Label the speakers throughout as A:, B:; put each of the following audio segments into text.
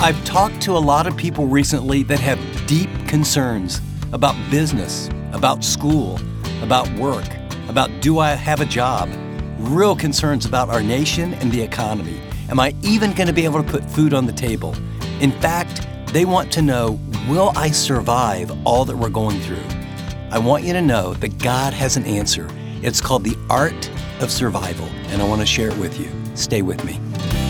A: I've talked to a lot of people recently that have deep concerns about business, about school, about work, about do I have a job, real concerns about our nation and the economy. Am I even going to be able to put food on the table? In fact, they want to know, will I survive all that we're going through? I want you to know that God has an answer. It's called the art of survival, and I want to share it with you. Stay with me.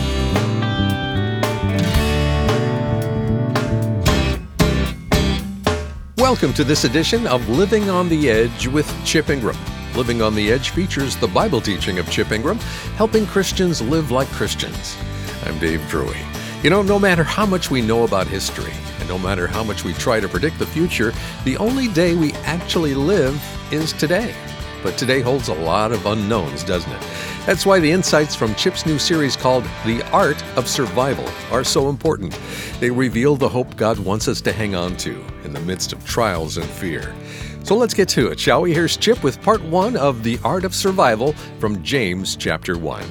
B: Welcome to this edition of Living on the Edge with Chip Ingram. Living on the Edge features the Bible teaching of Chip Ingram, helping Christians live like Christians. I'm Dave Drury. You know, no matter how much we know about history, and no matter how much we try to predict the future, the only day we actually live is today. But today holds a lot of unknowns, doesn't it? That's why the insights from Chip's new series called The Art of Survival are so important. They reveal the hope God wants us to hang on to in the midst of trials and fear. So let's get to it, shall we? Here's Chip with part 1 of The Art of Survival from James chapter 1.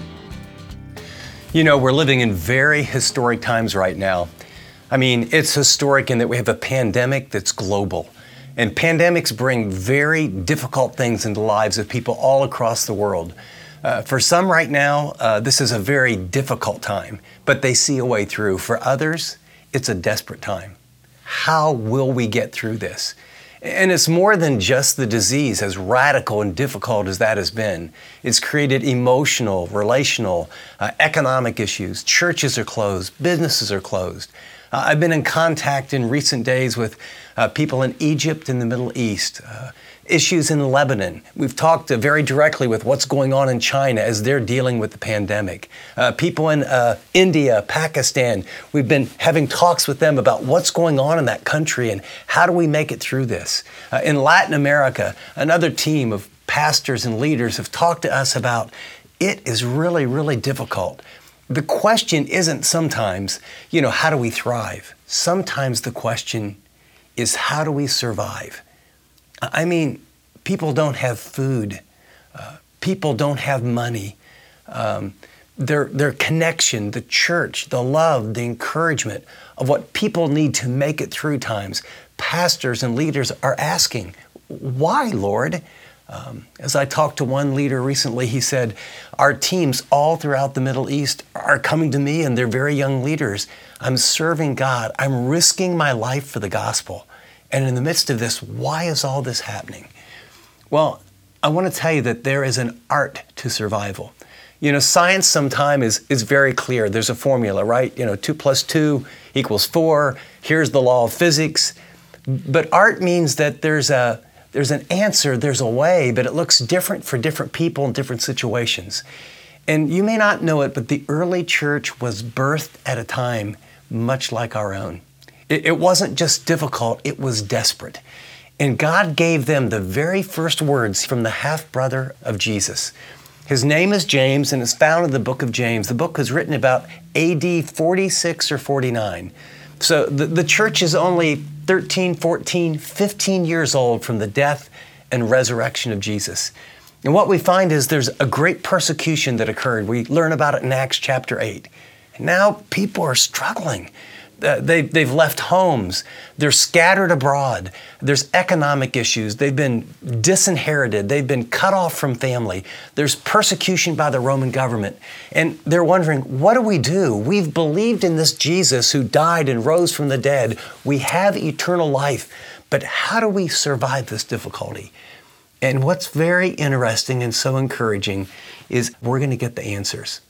A: You know, we're living in very historic times right now. I mean, it's historic in that we have a pandemic that's global. And pandemics bring very difficult things into the lives of people all across the world. For some right now, this is a very difficult time, but they see a way through. For others, it's a desperate time. How will we get through this? And it's more than just the disease, as radical and difficult as that has been. It's created emotional, relational, economic issues. Churches are closed, businesses are closed. I've been in contact in recent days with people in Egypt and the Middle East, issues in Lebanon. We've talked very directly with what's going on in China as they're dealing with the pandemic. People in India, Pakistan, we've been having talks with them about what's going on in that country and how do we make it through this. In Latin America, another team of pastors and leaders have talked to us about it is really, really difficult. The question isn't sometimes, how do we thrive? Sometimes the question is, how do we survive? I mean, people don't have food. People don't have money. Their connection, the church, the love, the encouragement of what people need to make it through times. Pastors and leaders are asking, why, Lord? As I talked to one leader recently, he said, our teams all throughout the Middle East are coming to me and they're very young leaders. I'm serving God. I'm risking my life for the gospel. And in the midst of this, why is all this happening? Well, I want to tell you that there is an art to survival. Science sometimes is very clear. There's a formula, right? 2 + 2 = 4. Here's the law of physics. But art means that there's an answer, there's a way, but it looks different for different people in different situations. And you may not know it, but the early church was birthed at a time much like our own. It wasn't just difficult, it was desperate. And God gave them the very first words from the half-brother of Jesus. His name is James and is found in the book of James. The book was written about AD 46 or 49. So the church is only 13, 14, 15 years old from the death and resurrection of Jesus. And what we find is there's a great persecution that occurred. We learn about it in Acts chapter 8. And now people are struggling. They've left homes. They're scattered abroad. There's economic issues. They've been disinherited. They've been cut off from family. There's persecution by the Roman government. And they're wondering, what do we do? We've believed in this Jesus who died and rose from the dead. We have eternal life. But how do we survive this difficulty? And what's very interesting and so encouraging is we're going to get the answers.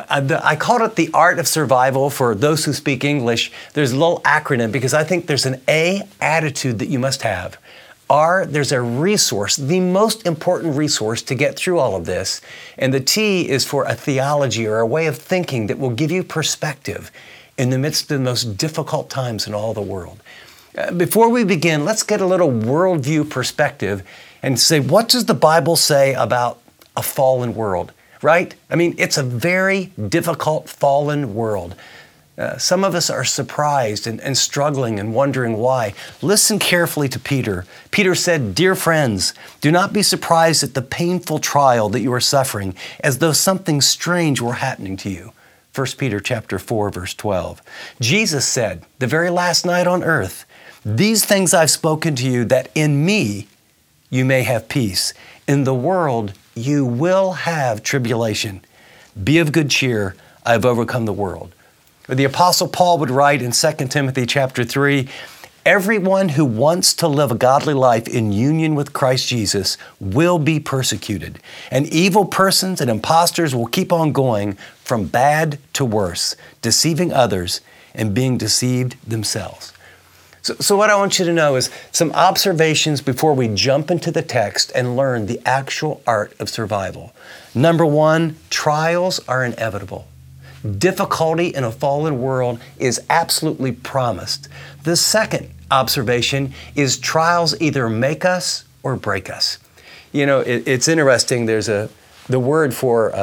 A: I called it the art of survival for those who speak English. There's a little acronym because I think there's an A, attitude that you must have. R, there's a resource, the most important resource to get through all of this. And the T is for a theology or a way of thinking that will give you perspective in the midst of the most difficult times in all the world. Before we begin, let's get a little worldview perspective and say, what does the Bible say about a fallen world? Right? I mean, it's a very difficult, fallen world. Some of us are surprised and struggling and wondering why. Listen carefully to Peter. Peter said, "Dear friends, do not be surprised at the painful trial that you are suffering, as though something strange were happening to you. 1 Peter chapter 4, verse 12. Jesus said, the very last night on earth, "These things I've spoken to you, that in me you may have peace. In the world you will have tribulation. Be of good cheer, I've overcome the world." Or the Apostle Paul would write in 2 Timothy chapter 3, "Everyone who wants to live a godly life in union with Christ Jesus will be persecuted, and evil persons and impostors will keep on going from bad to worse, deceiving others and being deceived themselves." So what I want you to know is some observations before we jump into the text and learn the actual art of survival. Number one, trials are inevitable. Difficulty in a fallen world is absolutely promised. The second observation is trials either make us or break us. You know, it's interesting. There's the word for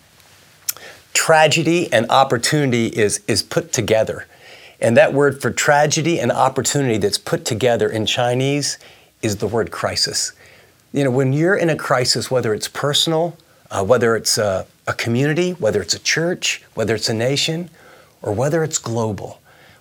A: tragedy and opportunity is put together. And that word for tragedy and opportunity that's put together in Chinese is the word crisis. You know, when you're in a crisis, whether it's personal, whether it's a community, whether it's a church, whether it's a nation, or whether it's global,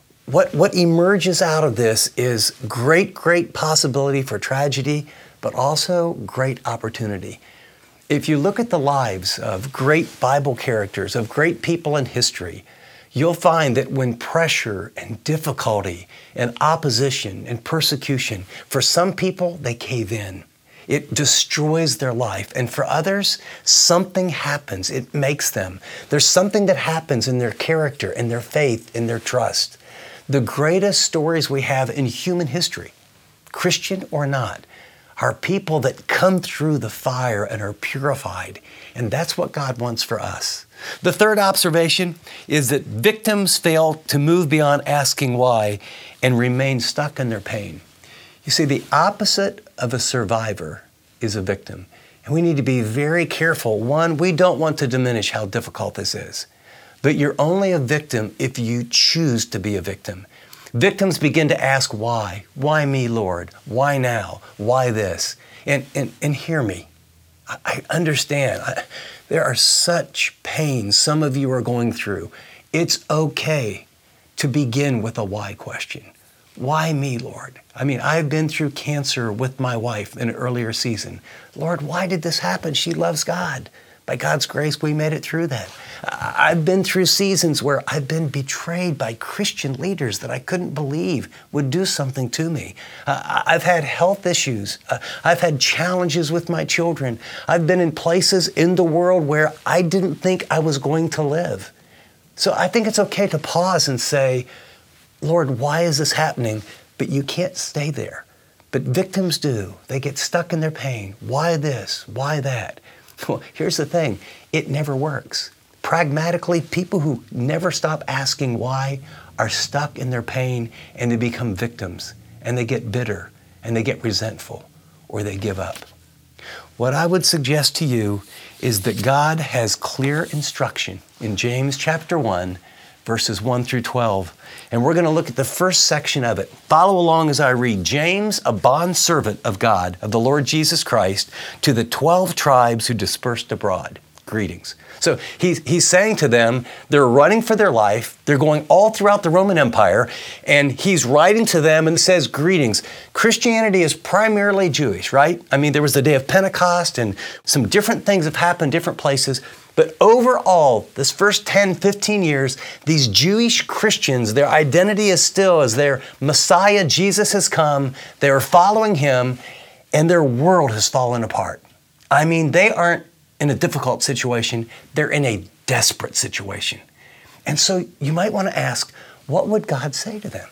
A: what emerges out of this is great possibility for tragedy, but also great opportunity. If you look at the lives of great Bible characters, of great people in history, you'll find that when pressure and difficulty and opposition and persecution, for some people, they cave in. It destroys their life. And for others, something happens. It makes them. There's something that happens in their character, in their faith, in their trust. The greatest stories we have in human history, Christian or not, are people that come through the fire and are purified. And that's what God wants for us. The third observation is that victims fail to move beyond asking why and remain stuck in their pain. You see, the opposite of a survivor is a victim. And we need to be very careful. One, we don't want to diminish how difficult this is. But you're only a victim if you choose to be a victim. Victims begin to ask why. Why me, Lord? Why now? Why this? And hear me. I understand. There are such pains some of you are going through. It's okay to begin with a why question. Why me, Lord? I mean, I've been through cancer with my wife in an earlier season. Lord, why did this happen? She loves God. By God's grace, we made it through that. I've been through seasons where I've been betrayed by Christian leaders that I couldn't believe would do something to me. I've had health issues. I've had challenges with my children. I've been in places in the world where I didn't think I was going to live. So I think it's okay to pause and say, Lord, why is this happening? But you can't stay there. But victims do. They get stuck in their pain. Why this? Why that? Well, here's the thing. It never works. Pragmatically, people who never stop asking why are stuck in their pain and they become victims and they get bitter and they get resentful or they give up. What I would suggest to you is that God has clear instruction in James chapter 1, verses 1 through 12. And we're going to look at the first section of it. Follow along as I read. James, a bondservant of God, of the Lord Jesus Christ, to the 12 tribes who dispersed abroad. Greetings. So he's saying to them, they're running for their life. They're going all throughout the Roman Empire. And he's writing to them and says, greetings. Christianity is primarily Jewish, right? I mean, there was the day of Pentecost and some different things have happened different places. But overall, this first 10, 15 years, these Jewish Christians, their identity is still as their Messiah, Jesus has come. They're following him and their world has fallen apart. I mean, they aren't in a difficult situation. They're in a desperate situation. And so you might want to ask, what would God say to them?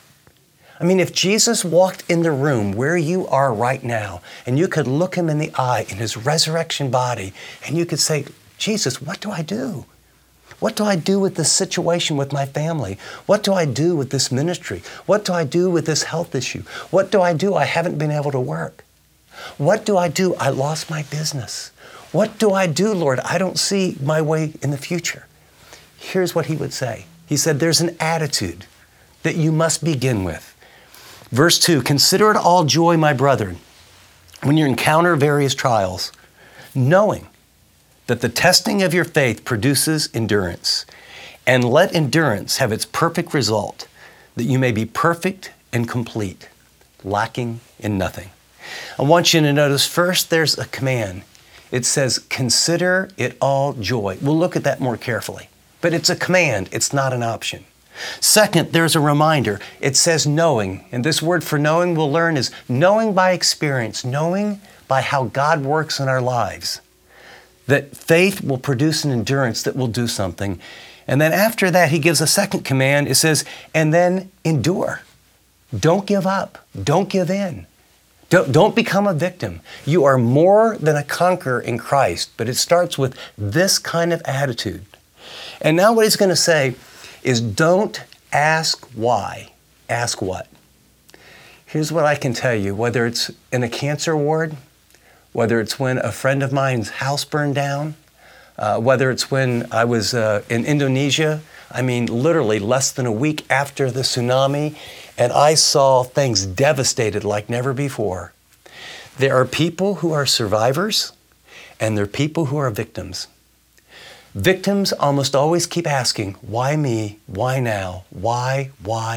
A: I mean, if Jesus walked in the room where you are right now and you could look him in the eye in his resurrection body and you could say, Jesus, what do I do? What do I do with this situation with my family? What do I do with this ministry? What do I do with this health issue? What do? I haven't been able to work. What do? I lost my business. What do I do, Lord? I don't see my way in the future. Here's what he would say. He said, there's an attitude that you must begin with. Verse 2, consider it all joy, my brethren, when you encounter various trials, knowing that the testing of your faith produces endurance. And let endurance have its perfect result, that you may be perfect and complete, lacking in nothing. I want you to notice first there's a command. It says, consider it all joy. We'll look at that more carefully. But it's a command, it's not an option. Second, there's a reminder. It says knowing. And this word for knowing we'll learn is knowing by experience, knowing by how God works in our lives. That faith will produce an endurance that will do something. And then after that, he gives a second command. It says, and then endure. Don't give up. Don't give in. Don't become a victim. You are more than a conqueror in Christ, but it starts with this kind of attitude. And now what he's going to say is don't ask why, ask what. Here's what I can tell you, whether it's in a cancer ward, whether it's when a friend of mine's house burned down, whether it's when I was in Indonesia, I mean literally less than a week after the tsunami, and I saw things devastated like never before. There are people who are survivors, and there are people who are victims. Victims almost always keep asking, why me? Why now? Why?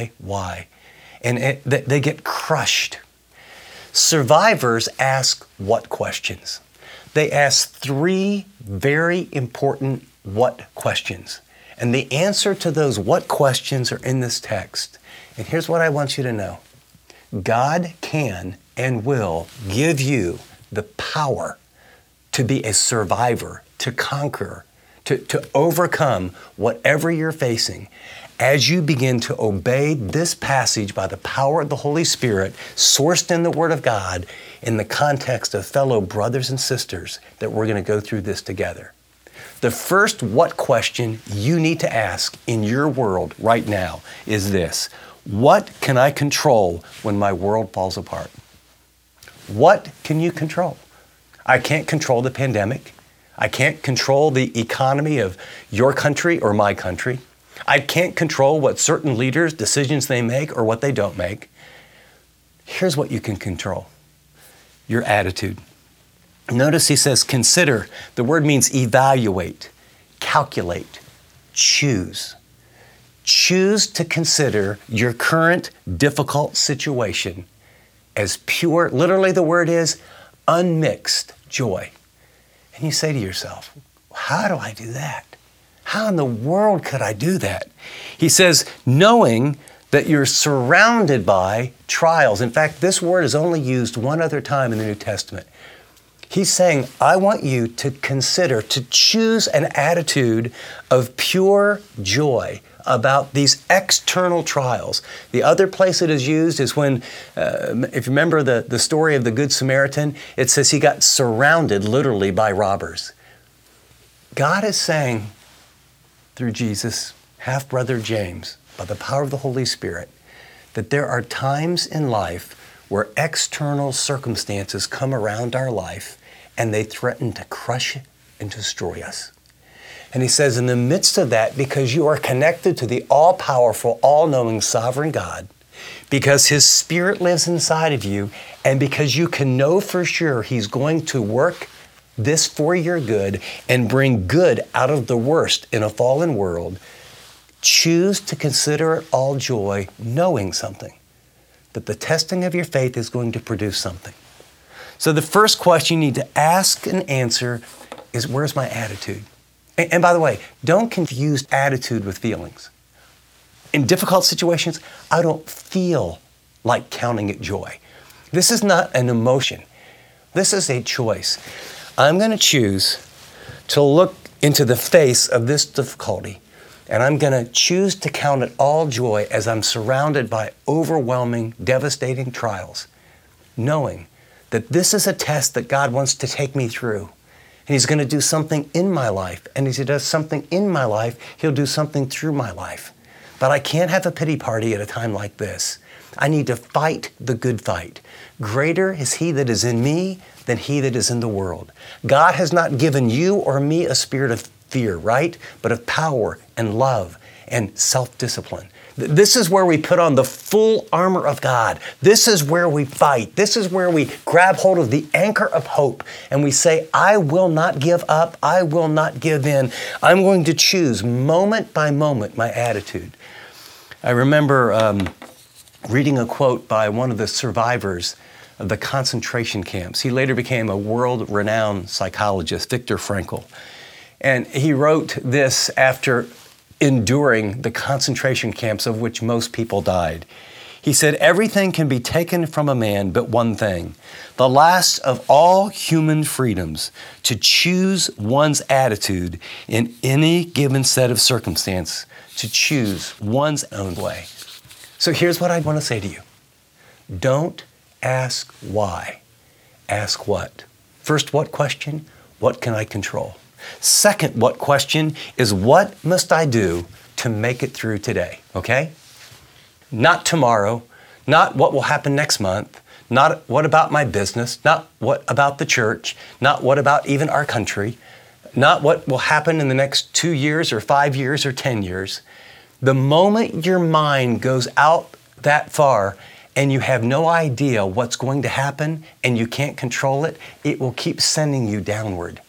A: And they get crushed. Survivors ask what questions? They ask three very important what questions. And the answer to those what questions are in this text. And here's what I want you to know. God can and will give you the power to be a survivor, to conquer, to overcome whatever you're facing as you begin to obey this passage by the power of the Holy Spirit, sourced in the Word of God, in the context of fellow brothers and sisters that we're going to go through this together. The first what question you need to ask in your world right now is this: what can I control when my world falls apart? What can you control? I can't control the pandemic. I can't control the economy of your country or my country. I can't control what certain leaders, decisions they make or what they don't make. Here's what you can control: your attitude. Notice he says consider. The word means evaluate, calculate, choose. Choose to consider your current difficult situation as pure, literally the word is unmixed joy. And you say to yourself, how do I do that? How in the world could I do that? He says, knowing that you're surrounded by trials. In fact, this word is only used one other time in the New Testament. He's saying, I want you to consider, to choose an attitude of pure joy about these external trials. The other place it is used is when, if you remember the story of the Good Samaritan, it says he got surrounded literally by robbers. God is saying through Jesus, half-brother James, by the power of the Holy Spirit, that there are times in life where external circumstances come around our life and they threaten to crush and destroy us. And he says, in the midst of that, because you are connected to the all-powerful, all-knowing, sovereign God, because His Spirit lives inside of you, and because you can know for sure He's going to work this for your good and bring good out of the worst in a fallen world, choose to consider it all joy, knowing something, that the testing of your faith is going to produce something. So the first question you need to ask and answer is, where's my attitude? And by the way, don't confuse attitude with feelings. In difficult situations, I don't feel like counting it joy. This is not an emotion. This is a choice. I'm going to choose to look into the face of this difficulty, and I'm going to choose to count it all joy as I'm surrounded by overwhelming, devastating trials, knowing that this is a test that God wants to take me through. And He's going to do something in my life. And as He does something in my life, He'll do something through my life. But I can't have a pity party at a time like this. I need to fight the good fight. Greater is He that is in me than he that is in the world. God has not given you or me a spirit of fear, right? But of power and love and self-discipline. This is where we put on the full armor of God. This is where we fight. This is where we grab hold of the anchor of hope and we say, I will not give up. I will not give in. I'm going to choose moment by moment my attitude. I remember reading a quote by one of the survivors of the concentration camps. He later became a world-renowned psychologist, Viktor Frankl. And he wrote this after enduring the concentration camps of which most people died. He said, everything can be taken from a man but one thing, the last of all human freedoms, to choose one's attitude in any given set of circumstance, to choose one's own way. So here's what I want to say to you. Don't ask why. Ask what. First, what question? What can I control? Second, what question is what must I do to make it through today, okay? Not tomorrow, not what will happen next month, not what about my business, not what about the church, not what about even our country, not what will happen in the next 2 years or 5 years or 10 years. The moment your mind goes out that far and you have no idea what's going to happen and you can't control it, it will keep sending you downward.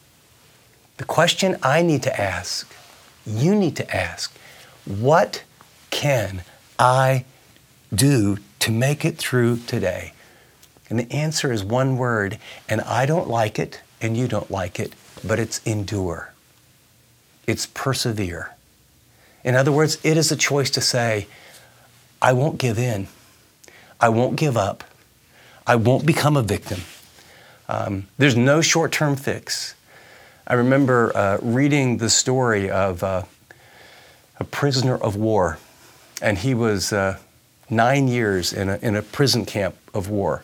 A: The question I need to ask, you need to ask, what can I do to make it through today? And the answer is one word, and I don't like it, and you don't like it, but it's endure. It's persevere. In other words, it is a choice to say, I won't give in. I won't give up. I won't become a victim. There's no short-term fix. I remember reading the story of a prisoner of war, and he was 9 years in a prison camp of war.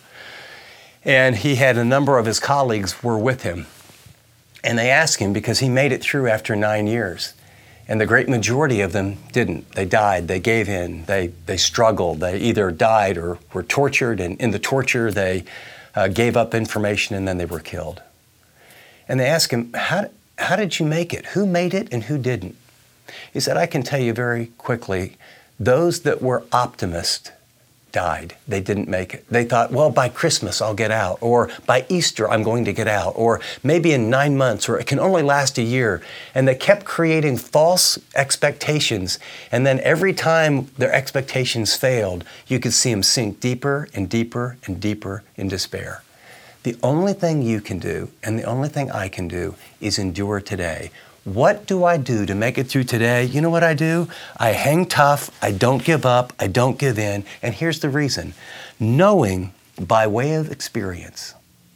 A: And he had a number of his colleagues were with him. And they asked him, because he made it through after 9 years. And the great majority of them didn't. They died, they gave in, they struggled, they either died or were tortured, and in the torture they gave up information and then they were killed. And they asked him, how did you make it? Who made it and who didn't? He said, I can tell you very quickly, those that were optimists died. They didn't make it. They thought, well, by Christmas I'll get out, or by Easter I'm going to get out, or maybe in 9 months, or it can only last a year. And they kept creating false expectations. And then every time their expectations failed, you could see them sink deeper and deeper and deeper in despair. The only thing you can do, and the only thing I can do, is endure today. What do I do to make it through today? You know what I do? I hang tough, I don't give up, I don't give in, and here's the reason. Knowing by way of experience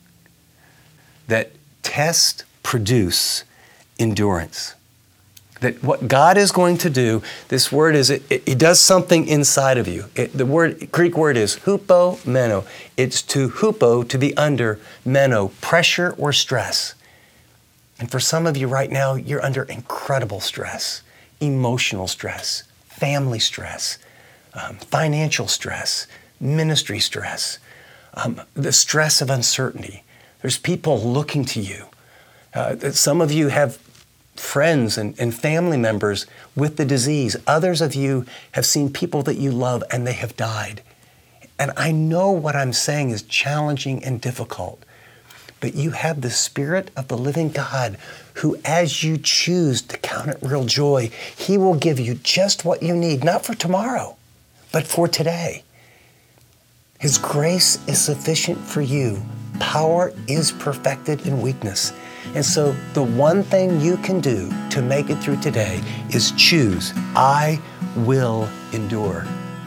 A: that tests produce endurance. That what God is going to do, this word is, it does something inside of you. The Greek word is hupomeno. It's to hupo, to be under, meno, pressure or stress. And for some of you right now, you're under incredible stress, emotional stress, family stress, financial stress, ministry stress, the stress of uncertainty. There's people looking to you. Some of you have friends and family members with the disease. Others of you have seen people that you love and they have died. And I know what I'm saying is challenging and difficult. But you have the Spirit of the living God who, as you choose to count it real joy, He will give you just what you need, not for tomorrow, but for today. His grace is sufficient for you. Power is perfected in weakness. And so the one thing you can do to make it through today is choose, I will endure.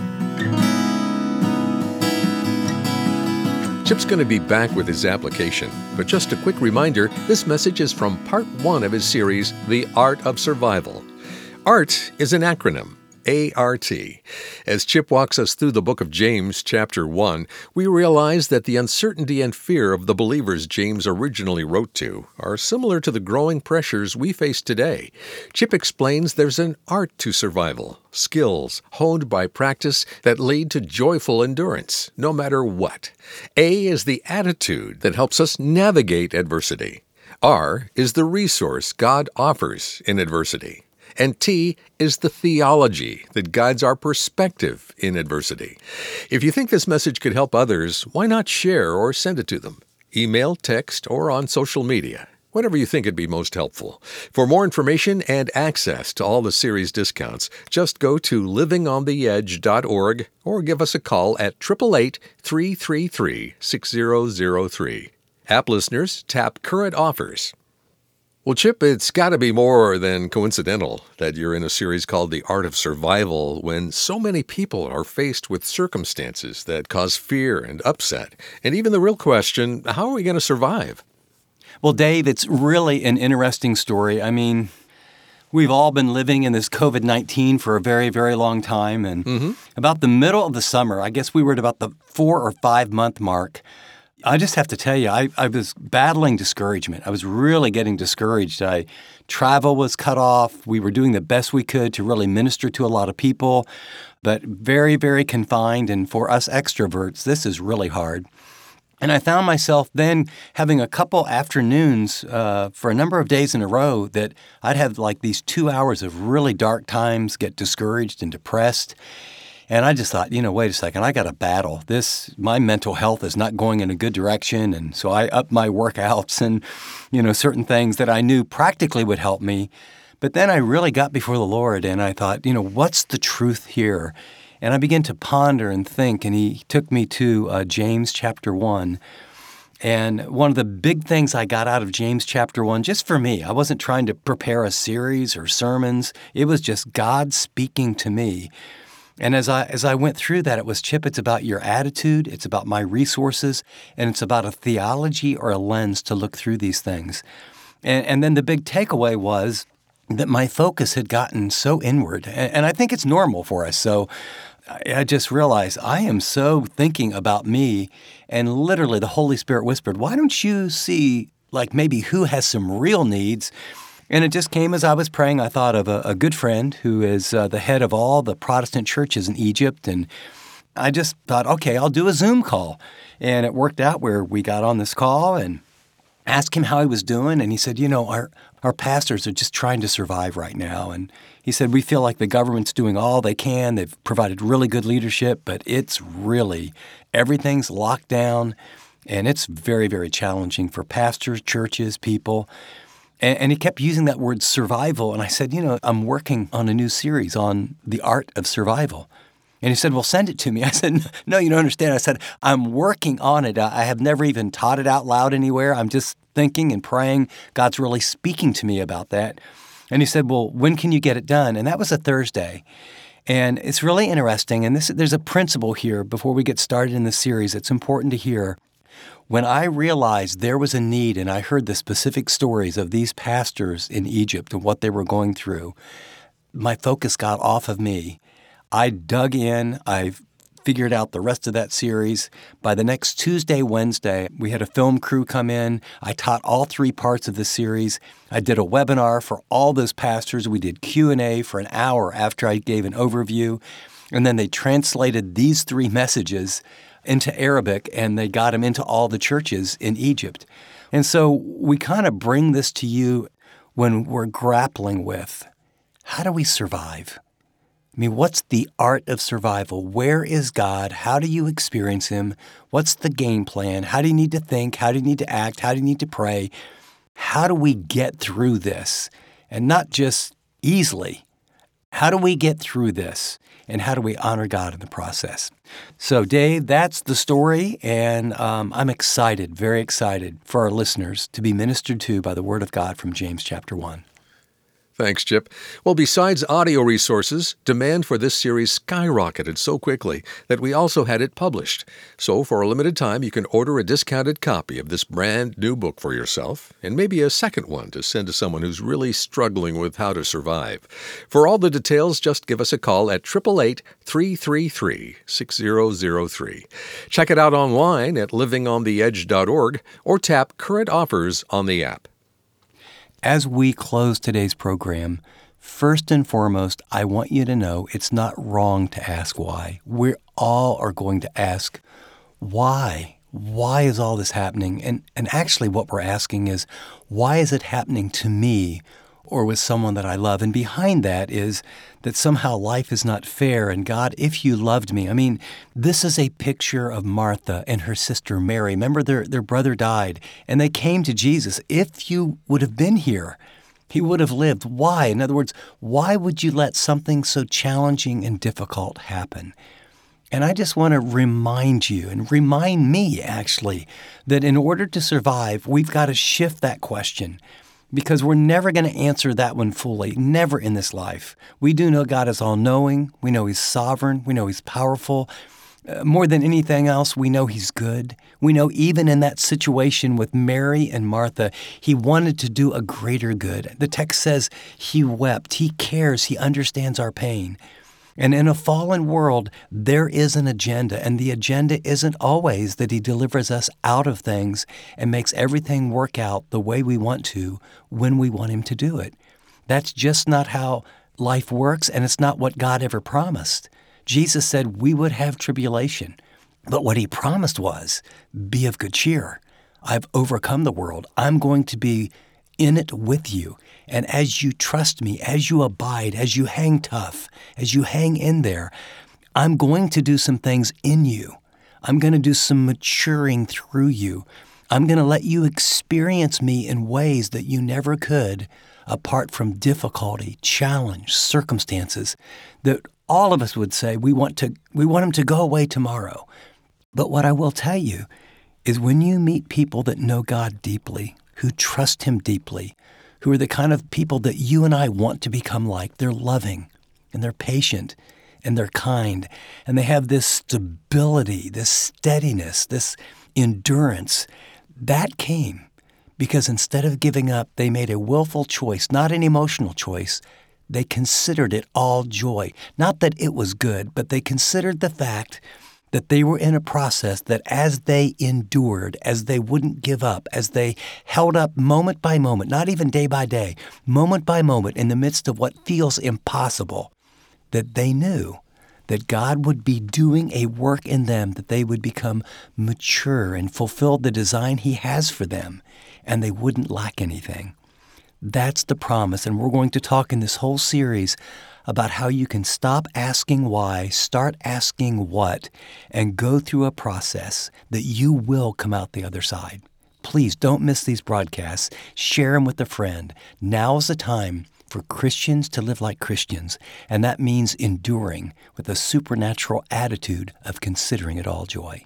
B: Chip's going to be back with his application, but just a quick reminder, this message is from part 1 of his series, The Art of Survival. ART is an acronym, A-R-T. As Chip walks us through the book of James, chapter 1, we realize that the uncertainty and fear of the believers James originally wrote to are similar to the growing pressures we face today. Chip explains there's an art to survival, skills honed by practice that lead to joyful endurance, no matter what. A is the attitude that helps us navigate adversity. R is the resource God offers in adversity. And T is the theology that guides our perspective in adversity. If you think this message could help others, why not share or send it to them? Email, text, or on social media. Whatever you think would be most helpful. For more information and access to all the series discounts, just go to livingontheedge.org or give us a call at 888-333-6003. App listeners, tap Current Offers. Well, Chip, it's got to be more than coincidental that you're in a series called The Art of Survival when so many people are faced with circumstances that cause fear and upset. And even the real question, how are we going to survive?
A: Well, Dave, it's really an interesting story. I mean, we've all been living in this COVID-19 for a very, very long time. And about the middle of the summer, I guess we were at about the 4 or 5 month mark. I just have to tell you, I was battling discouragement. I was really getting discouraged. Travel was cut off. We were doing the best we could to really minister to a lot of people, but very, very confined. And for us extroverts, this is really hard. And I found myself then having a couple afternoons for a number of days in a row that I'd have like these 2 hours of really dark times, get discouraged and depressed. And I just thought, wait a second, I got to battle this. My mental health is not going in a good direction. And so I upped my workouts and, certain things that I knew practically would help me. But then I really got before the Lord and I thought, what's the truth here? And I began to ponder and think, and he took me to James chapter 1. And one of the big things I got out of James chapter 1, just for me, I wasn't trying to prepare a series or sermons. It was just God speaking to me. And as I went through that, it was, Chip, it's about your attitude, it's about my resources, and it's about a theology or a lens to look through these things. And then the big takeaway was that my focus had gotten so inward. And I think it's normal for us. So I just realized I am so thinking about me, and literally the Holy Spirit whispered, why don't you see like maybe who has some real needs? And it just came as I was praying. I thought of a good friend who is the head of all the Protestant churches in Egypt. And I just thought, okay, I'll do a Zoom call. And it worked out where we got on this call and asked him how he was doing. And he said, our pastors are just trying to survive right now. And he said, we feel like the government's doing all they can. They've provided really good leadership, but it's really, everything's locked down. And it's very, very challenging for pastors, churches, people. And he kept using that word survival. And I said, I'm working on a new series on the art of survival. And he said, well, send it to me. I said, no, you don't understand. I said, I'm working on it. I have never even taught it out loud anywhere. I'm just thinking and praying. God's really speaking to me about that. And he said, well, when can you get it done? And that was a Thursday. And it's really interesting. And there's a principle here before we get started in this series that's important to hear. When I realized there was a need and I heard the specific stories of these pastors in Egypt and what they were going through, my focus got off of me. I dug in. I figured out the rest of that series. By the next Tuesday, Wednesday, we had a film crew come in. I taught all 3 parts of the series. I did a webinar for all those pastors. We did Q&A for an hour after I gave an overview. And then they translated these 3 messages into Arabic, and they got them into all the churches in Egypt. And so we kind of bring this to you when we're grappling with, how do we survive? I mean, what's the art of survival? Where is God? How do you experience Him? What's the game plan? How do you need to think? How do you need to act? How do you need to pray? How do we get through this? And not just easily. How do we get through this? And how do we honor God in the process? So, Dave, that's the story, and I'm excited, very excited for our listeners to be ministered to by the Word of God from James chapter 1.
B: Thanks, Chip. Well, besides audio resources, demand for this series skyrocketed so quickly that we also had it published. So for a limited time, you can order a discounted copy of this brand new book for yourself, and maybe a second one to send to someone who's really struggling with how to survive. For all the details, just give us a call at 888-333-6003. Check it out online at livingontheedge.org or tap Current Offers on the app.
A: As we close today's program, first and foremost, I want you to know it's not wrong to ask why. We all are going to ask, why? Why is all this happening? And actually what we're asking is, why is it happening to me? or with someone that I love. And behind that is that somehow life is not fair. And God, if you loved me, I mean, this is a picture of Martha and her sister Mary. Remember, their brother died, and they came to Jesus. If you would have been here, he would have lived. Why? In other words, why would you let something so challenging and difficult happen? And I just want to remind you, and remind me actually, that in order to survive, we've got to shift that question, because we're never going to answer that one fully, never in this life. We do know God is all-knowing. We know He's sovereign. We know He's powerful. More than anything else, we know He's good. We know even in that situation with Mary and Martha, He wanted to do a greater good. The text says He wept. He cares. He understands our pain. And in a fallen world, there is an agenda, and the agenda isn't always that He delivers us out of things and makes everything work out the way we want to when we want Him to do it. That's just not how life works, and it's not what God ever promised. Jesus said we would have tribulation, but what He promised was, be of good cheer. I've overcome the world. I'm going to be in it with you. And as you trust me, as you abide, as you hang tough, as you hang in there, I'm going to do some things in you. I'm going to do some maturing through you. I'm going to let you experience me in ways that you never could apart from difficulty, challenge, circumstances that all of us would say we want them to go away tomorrow. But what I will tell you is when you meet people that know God deeply, who trust Him deeply, who are the kind of people that you and I want to become like. They're loving, and they're patient, and they're kind, and they have this stability, this steadiness, this endurance. That came because instead of giving up, they made a willful choice, not an emotional choice. They considered it all joy. Not that it was good, but they considered the fact that they were in a process that as they endured, as they wouldn't give up, as they held up moment by moment, not even day by day, moment by moment in the midst of what feels impossible, that they knew that God would be doing a work in them, that they would become mature and fulfill the design He has for them, and they wouldn't lack anything. That's the promise, and we're going to talk in this whole series about how you can stop asking why, start asking what, and go through a process that you will come out the other side. Please don't miss these broadcasts. Share them with a friend. Now is the time for Christians to live like Christians, and that means enduring with a supernatural attitude of considering it all joy.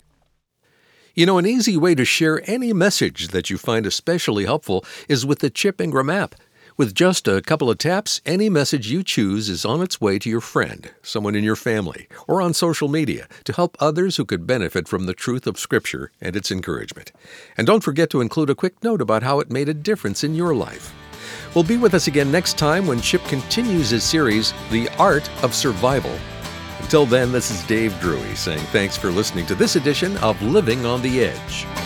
B: You know, an easy way to share any message that you find especially helpful is with the Chip Ingram app. With just a couple of taps, any message you choose is on its way to your friend, someone in your family, or on social media to help others who could benefit from the truth of Scripture and its encouragement. And don't forget to include a quick note about how it made a difference in your life. Well, be with us again next time when Chip continues his series, The Art of Survival. Until then, this is Dave Drury saying thanks for listening to this edition of Living on the Edge.